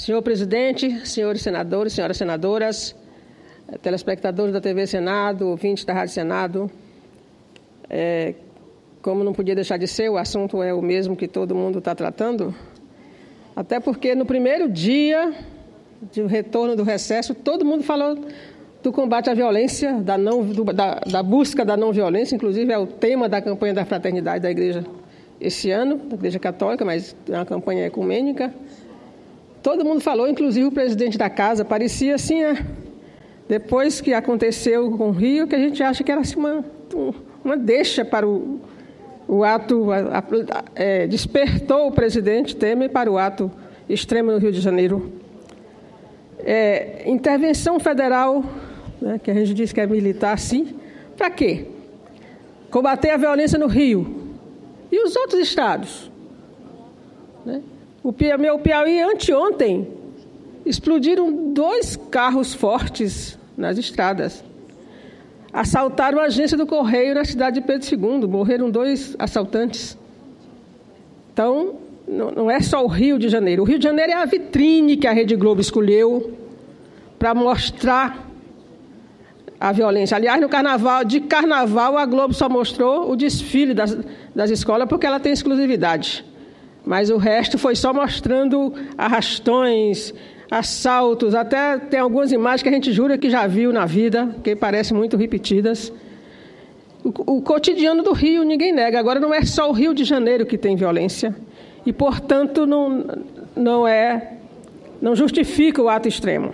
Senhor presidente, senhores senadores, senhoras senadoras, telespectadores da TV Senado, ouvintes da Rádio Senado, como não podia deixar de ser, o assunto é o mesmo que todo mundo está tratando, até porque no primeiro dia do retorno do recesso, todo mundo falou do combate à violência, da busca da não violência, inclusive é o tema da campanha da fraternidade da Igreja esse ano, da Igreja Católica, mas é uma campanha ecumênica. Todo mundo falou, inclusive o presidente da casa, parecia assim, depois que aconteceu com o Rio, que a gente acha que era assim, uma deixa para o ato, despertou o presidente Temer para o ato extremo no Rio de Janeiro. Intervenção federal, né, que a gente diz que é militar, sim, para quê? Combater a violência no Rio. E os outros estados? Né? Meu Piauí, anteontem, explodiram 2 carros fortes nas estradas. Assaltaram a agência do Correio na cidade de Pedro II. Morreram 2 assaltantes. Então, não é só o Rio de Janeiro. O Rio de Janeiro é a vitrine que a Rede Globo escolheu para mostrar a violência. Aliás, no carnaval, a Globo só mostrou o desfile das escolas porque ela tem exclusividade. Mas o resto foi só mostrando arrastões, assaltos, até tem algumas imagens que a gente jura que já viu na vida, que parecem muito repetidas. O cotidiano do Rio ninguém nega. Agora não é só o Rio de Janeiro que tem violência e, portanto, não justifica o ato extremo.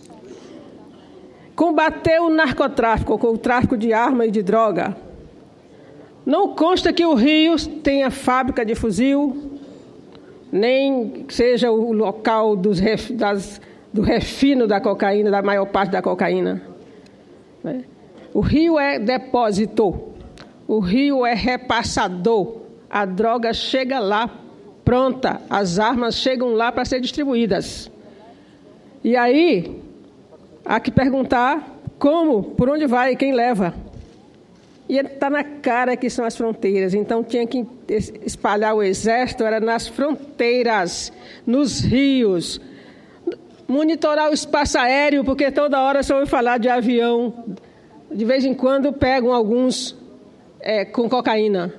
Combater o narcotráfico, ou o tráfico de arma e de droga. Não consta que o Rio tenha fábrica de fuzil, nem seja o local do refino da cocaína, da maior parte da cocaína. O Rio é depósito, o Rio é repassador, a droga chega lá pronta, as armas chegam lá para ser distribuídas. E aí, há que perguntar como, por onde vai, quem leva. E está na cara que são as fronteiras, então tinha que espalhar o exército, era nas fronteiras, nos rios, monitorar o espaço aéreo, porque toda hora só ouve falar de avião, de vez em quando pegam alguns com cocaína.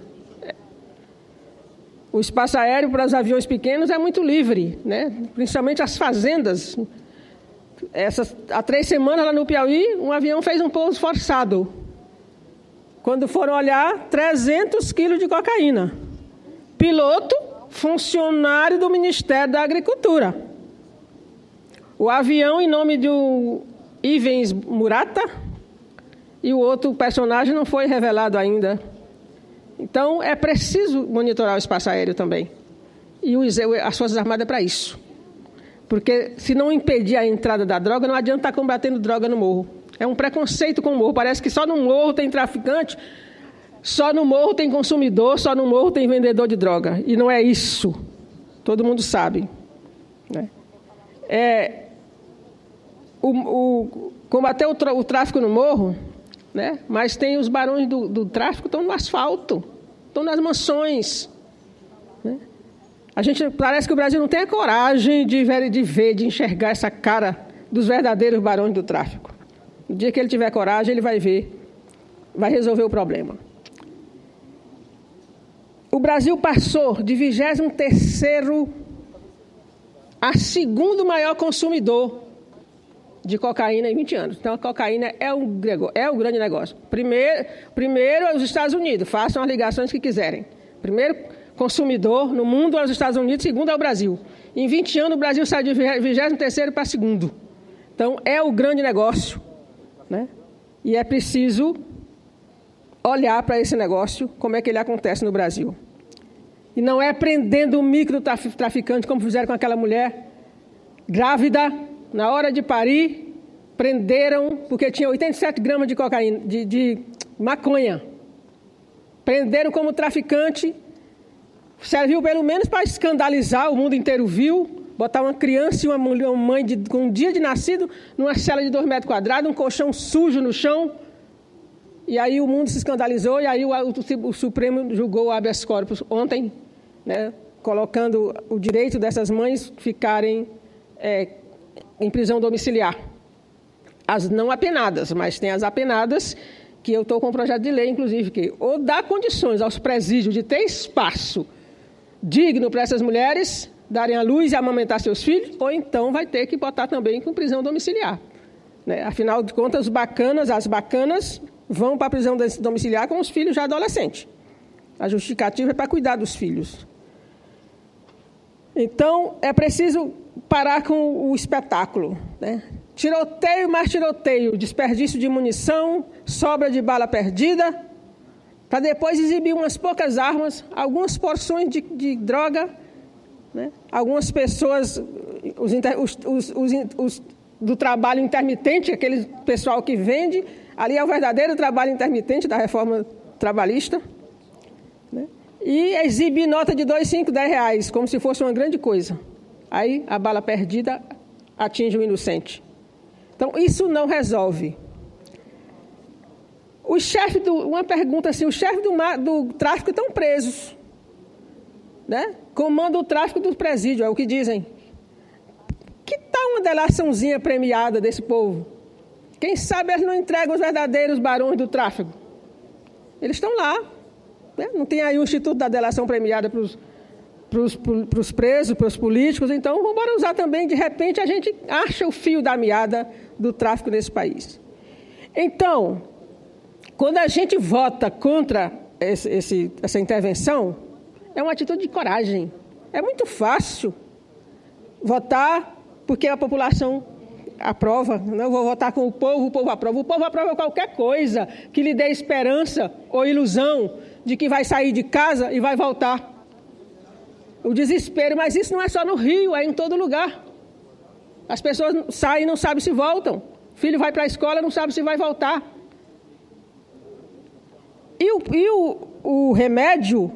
O espaço aéreo para os aviões pequenos é muito livre, né? Principalmente as fazendas. Há 3 semanas lá no Piauí, um avião fez um pouso forçado. Quando foram olhar, 300 quilos de cocaína. Piloto, funcionário do Ministério da Agricultura. O avião em nome do Ivens Murata e o outro personagem não foi revelado ainda. Então, é preciso monitorar o espaço aéreo também. E as Forças Armadas é para isso. Porque se não impedir a entrada da droga, não adianta estar combatendo droga no morro. É um preconceito com o morro. Parece que só no morro tem traficante, só no morro tem consumidor, só no morro tem vendedor de droga. E não é isso. Todo mundo sabe. Né? Combater o tráfico no morro, né? Mas tem os barões do tráfico estão no asfalto, estão nas mansões. Né? Parece que o Brasil não tem a coragem de ver, de enxergar essa cara dos verdadeiros barões do tráfico. No dia que ele tiver coragem, ele vai ver, vai resolver o problema. O Brasil passou de 23º a 2º maior consumidor de cocaína em 20 anos. Então, a cocaína é o grande negócio. Primeiro é os Estados Unidos, façam as ligações que quiserem. Primeiro consumidor no mundo é os Estados Unidos, segundo é o Brasil. Em 20 anos, o Brasil sai de 23º para 2º. Então, é o grande negócio. Né? E é preciso olhar para esse negócio, como é que ele acontece no Brasil. E não é prendendo o microtraficante, como fizeram com aquela mulher grávida, na hora de parir, prenderam, porque tinha 87 gramas de cocaína, de maconha. Prenderam como traficante, serviu pelo menos para escandalizar, o mundo inteiro viu, botar uma criança e uma mãe com um dia de nascido numa cela de 2 metros quadrados, um colchão sujo no chão. E aí o mundo se escandalizou e aí o Supremo julgou o habeas corpus ontem, né, colocando o direito dessas mães ficarem em prisão domiciliar. As não apenadas, mas tem as apenadas, que eu estou com um projeto de lei, inclusive, que ou dá condições aos presídios de ter espaço digno para essas mulheres darem à luz e amamentar seus filhos, ou então vai ter que botar também com prisão domiciliar. Né? Afinal de contas, as bacanas vão para a prisão domiciliar com os filhos já adolescentes. A justificativa é para cuidar dos filhos. Então, é preciso parar com o espetáculo. Né? Tiroteio mais tiroteio, desperdício de munição, sobra de bala perdida, para depois exibir umas poucas armas, algumas porções de droga, né? Algumas pessoas, os do trabalho intermitente, aquele pessoal que vende, ali é o verdadeiro trabalho intermitente da reforma trabalhista, né? E exibir nota de 2, 5, 10 reais, como se fosse uma grande coisa. Aí a bala perdida atinge o inocente. Então, isso não resolve. Uma pergunta assim, os chefes do tráfico estão presos. Né? Comanda o tráfico do presídio, é o que dizem. Que tal uma delaçãozinha premiada desse povo? Quem sabe eles não entregam os verdadeiros barões do tráfico. Eles estão lá. Né? Não tem aí o Instituto da Delação Premiada para os presos, para os políticos. Então, vamos usar também, de repente, a gente acha o fio da meada do tráfico nesse país. Então, quando a gente vota contra essa intervenção, é uma atitude de coragem. É muito fácil votar porque a população aprova. Não vou votar com o povo aprova. O povo aprova qualquer coisa que lhe dê esperança ou ilusão de que vai sair de casa e vai voltar. O desespero, mas isso não é só no Rio, é em todo lugar. As pessoas saem e não sabem se voltam. O filho vai para a escola e não sabe se vai voltar. E o remédio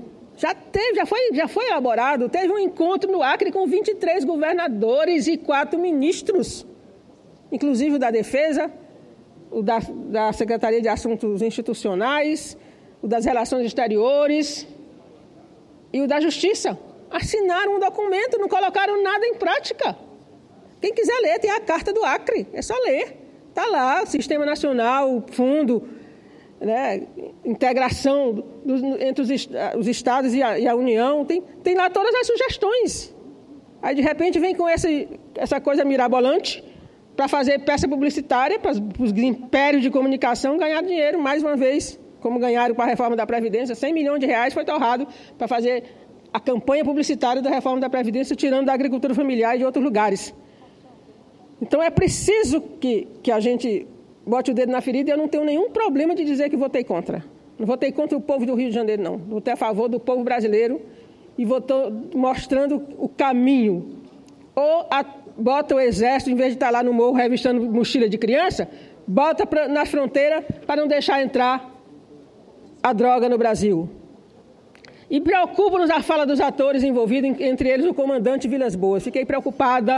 já foi elaborado. Teve um encontro no Acre com 23 governadores e 4 ministros, inclusive o da Defesa, o da Secretaria de Assuntos Institucionais, o das Relações Exteriores e o da Justiça. Assinaram um documento, não colocaram nada em prática. Quem quiser ler, tem a Carta do Acre, é só ler. Está lá, o Sistema Nacional, o Fundo, né, integração entre os estados e a União, tem lá todas as sugestões. Aí, de repente, vem com essa coisa mirabolante para fazer peça publicitária, para os impérios de comunicação ganhar dinheiro, mais uma vez, como ganharam com a reforma da Previdência, 100 milhões de reais foi torrado para fazer a campanha publicitária da reforma da Previdência, tirando da agricultura familiar e de outros lugares. Então, é preciso que a gente bote o dedo na ferida, e eu não tenho nenhum problema de dizer que votei contra. Não votei contra o povo do Rio de Janeiro, não. Votei a favor do povo brasileiro e votou mostrando o caminho. Ou bota o exército, em vez de estar lá no morro revistando mochila de criança, bota na fronteira para não deixar entrar a droga no Brasil. E preocupa-nos a fala dos atores envolvidos, entre eles o comandante Vilas Boas. Fiquei preocupada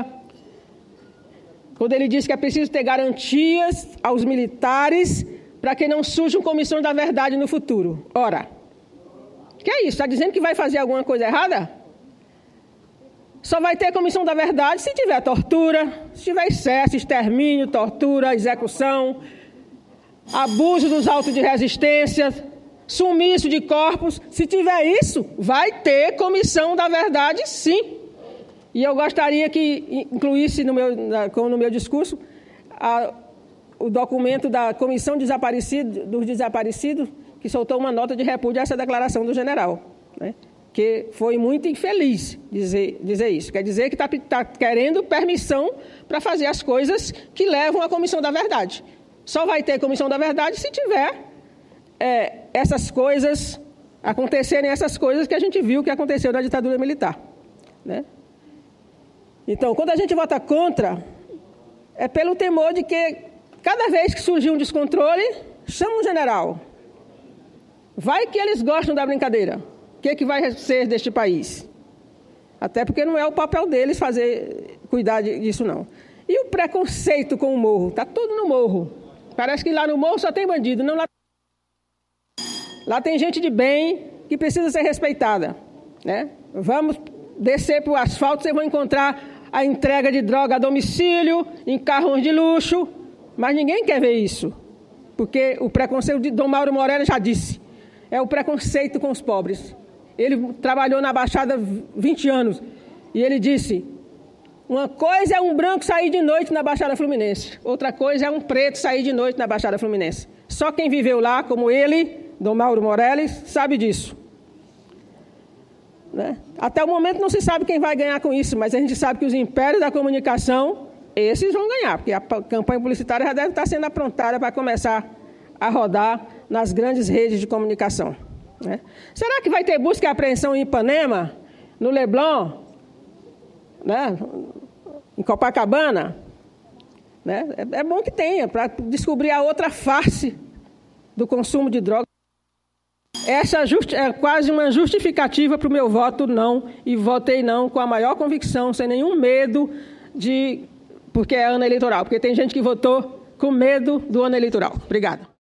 quando ele disse que é preciso ter garantias aos militares para que não surjam comissões da verdade no futuro. Ora, que é isso? Está dizendo que vai fazer alguma coisa errada? Só vai ter comissão da verdade se tiver tortura, se tiver excesso, extermínio, tortura, execução, abuso dos autos de resistência, sumiço de corpos. Se tiver isso, vai ter comissão da verdade, sim. E eu gostaria que incluísse no meu discurso o documento da Comissão dos Desaparecidos, que soltou uma nota de repúdio a essa declaração do general, né? Que foi muito infeliz dizer isso. Quer dizer que está querendo permissão para fazer as coisas que levam à Comissão da Verdade. Só vai ter Comissão da Verdade se tiver essas coisas, acontecerem essas coisas que a gente viu que aconteceu na ditadura militar, né? Então, quando a gente vota contra, é pelo temor de que, cada vez que surgir um descontrole, chama um general. Vai que eles gostam da brincadeira. O que vai ser deste país? Até porque não é o papel deles cuidar disso, não. E o preconceito com o morro? Está tudo no morro. Parece que lá no morro só tem bandido. Não, lá tem gente de bem que precisa ser respeitada, né? Vamos descer para o asfalto, vocês vão encontrar a entrega de droga a domicílio, em carros de luxo, mas ninguém quer ver isso, porque o preconceito de Dom Mauro Morelli já disse, é o preconceito com os pobres. Ele trabalhou na Baixada 20 anos e ele disse, uma coisa é um branco sair de noite na Baixada Fluminense, outra coisa é um preto sair de noite na Baixada Fluminense. Só quem viveu lá, como ele, Dom Mauro Morelli, sabe disso. Né? Até o momento não se sabe quem vai ganhar com isso, mas a gente sabe que os impérios da comunicação, esses vão ganhar, porque a campanha publicitária já deve estar sendo aprontada para começar a rodar nas grandes redes de comunicação. Né? Será que vai ter busca e apreensão em Ipanema, no Leblon, né? Em Copacabana? Né? É bom que tenha, para descobrir a outra face do consumo de drogas. Essa é quase uma justificativa para o meu voto não, e votei não com a maior convicção, sem nenhum medo porque é ano eleitoral, porque tem gente que votou com medo do ano eleitoral. Obrigado.